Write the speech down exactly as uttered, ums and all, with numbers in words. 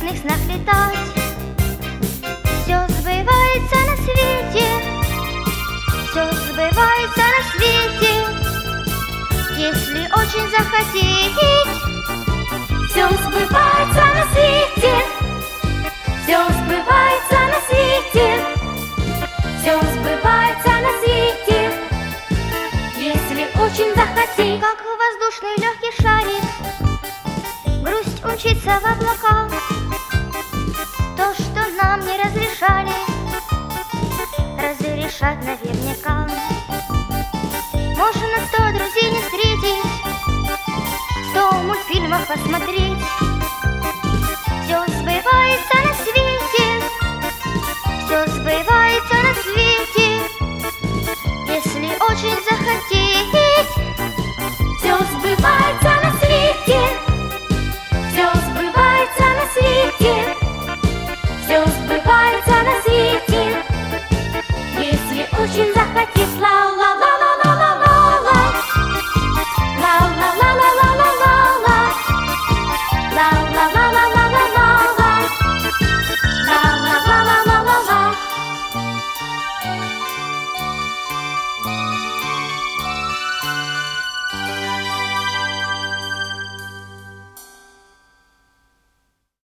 небесных снах летать. Все сбывается на свете, все сбывается на свете, если очень захотеть. Все сбывается на свете, все сбывается на свете, все сбывается на свете, если очень захотеть. Как воздушный легкий шарик, грусть умчится в облака. То, что нам не разрешали, разрешат наверняка. Можно сто друзей не встретить, сто мультфильмов посмотреть. Все сбывается на свете, все сбывается на свете, если очень захотеть. Все сбывается на свете, все сбывается на свете, все сбывается на свете, если очень захотеть. Ла-ла-ла.